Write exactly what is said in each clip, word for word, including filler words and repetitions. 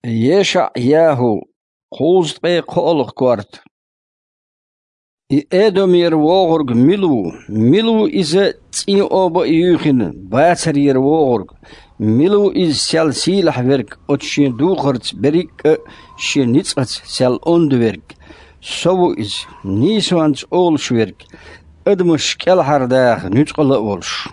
يشع ياهو قوز قي قولخ كورت إدمير وغرق ملو ملو إذا تي أوبا يوخن باتر ير وغرق ملو إذ سال سيلح ورق أتشين دوخرت بريك شين نتقت سال أند ورق سو إذ نيسوانت أولش ورق أدمش كالحر داخ نتقل أولش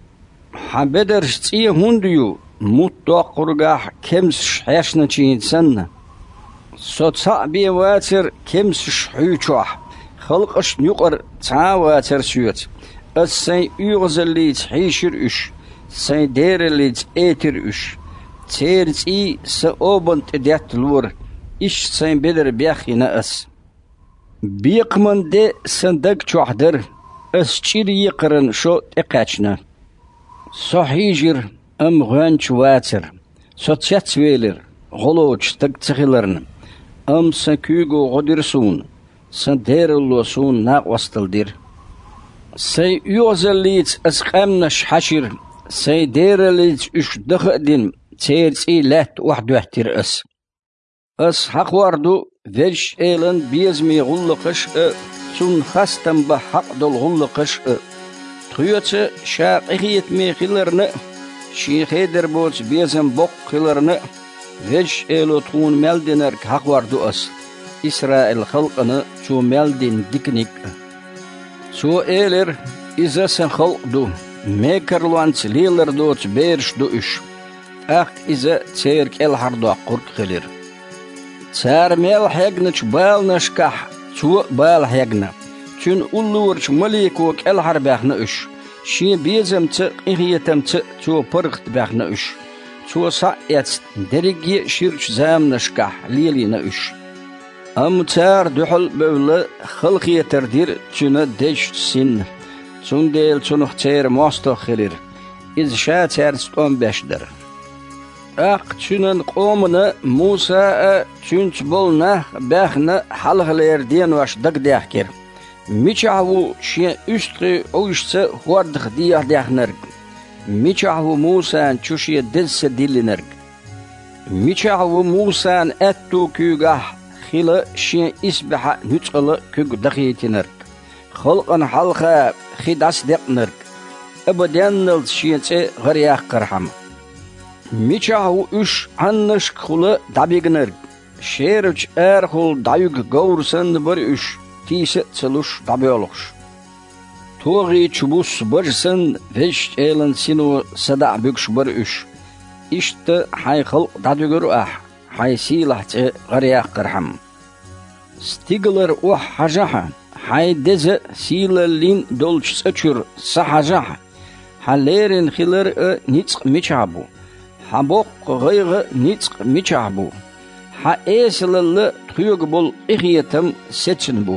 حبدرش تي هنديو مطاق رقاح كمس شحيشنا چين سنة سو تصعبي واتر كمس شحيوشوح خلقش نقر تعاواتر سيوت السين يغزليت حيشر اش سين ديرليت ايتر اش تيرت اي سأوبنت اديات لور اش سين بدر بيخي نأس بيقمن دي سندق چوحدر اس چير يقرن شو اقاچنا صحيجر ام غانچ واتر سو تشاتسويلر غلوچ تقتخيلرن ام سكيغو غدرسون سندير اللوسون ناق وستلدير سي يوزليت اسقامنش حشر سي ديرليت اش دخدين تيرسي لات واحد واحتر اس اس حق واردو فيش ايلن بيزمي غلقش ا سون خاستم بحق دول غلقش ا تخيوت شاقيت مي خيلرن شي خيدر بوت بيزم بوق خيلرن فيش ايلو تخون ملدنر حق واردو اس إسرائيل خلقنا شو مالدين ديكنيك شو إيلر إذا سن خلق دو ميكر لوانس ليلر دوت بيرش دو إش أخ إذا تيرك الحر دو قرق خلير تار ميل حيقنش بالنش كح شو بال حيقنا چون أولورش مليكوك الحر باخنا إش شي بيزم ت إغيتم ت شو برغت باخنا إش شو ساعت درجي شيرش زامنش كح ليلينا إش أم تار دحل بولا خلقية تردير تشونا ديش سن تون ديل تونخ تير موستو خلير إذ شا تار ستون بشدر أق تشونا قومنا موسى تشونت بولنا باخنا حلق ليردين واش دق داخكير ميشعو شيا اشتغي اوشتا هواردخ ديح داخ نرق ميشعو موسى تشوشي دلس ديل نرق ميشعو موسى اتو كيوغاح خلا شيء إسبح نتقل كوك دقيتنرك خلقا حلقا خداس دقنرك أبداً نلشيء غرياق قرحم ميشاهو إش عنش خلا دابيقنرك شيرج أرخل دايق غورسن بر إش تيس تلوش دابيولوش توغي چبوس برسن فيش إيلن سينو صدع بيكش بر إش إشت حي خلق دادوغر أح حي سيلح تي غرياق قرحم ستيغلر وح حجاحة حي دز سيلالين دولش سچر سحجاحة حليرن خلر نيتق ميچابو حبوق غيغ نيتق ميچابو ح ايسلل تخيوغ بول اغيتم سچنبو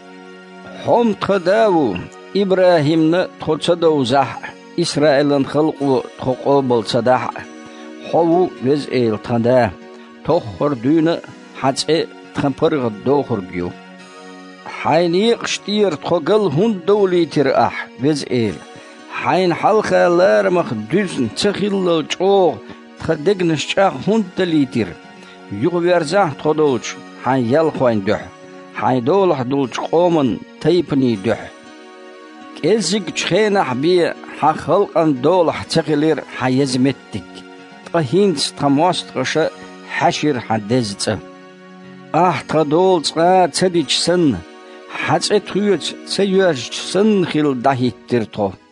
حم تخداو إبراهيمنا تخدو زح إسرائيلن خلقو تخقو بول صداح حوو وز إيل تخدا تخر دون حتى تخمبرغ دوخر بيو حيني قشتير تخقل هون دولي تر أح وز إيل حين حلقة لارمخ دوزن تخيل جوغ تخدق نشاق هون دليتر يغويرزا تخدوش حين يلخوين دوح حين دولح دولش قومن تيبني دوح كيزيق تخينح بي حخلقن دولح تخيلير حيزمتك تخينت تخموست غشا حشر حدزت اه تدول تقا تديج سن حتى تخيوت سيوج سن خيل دهيت ترتو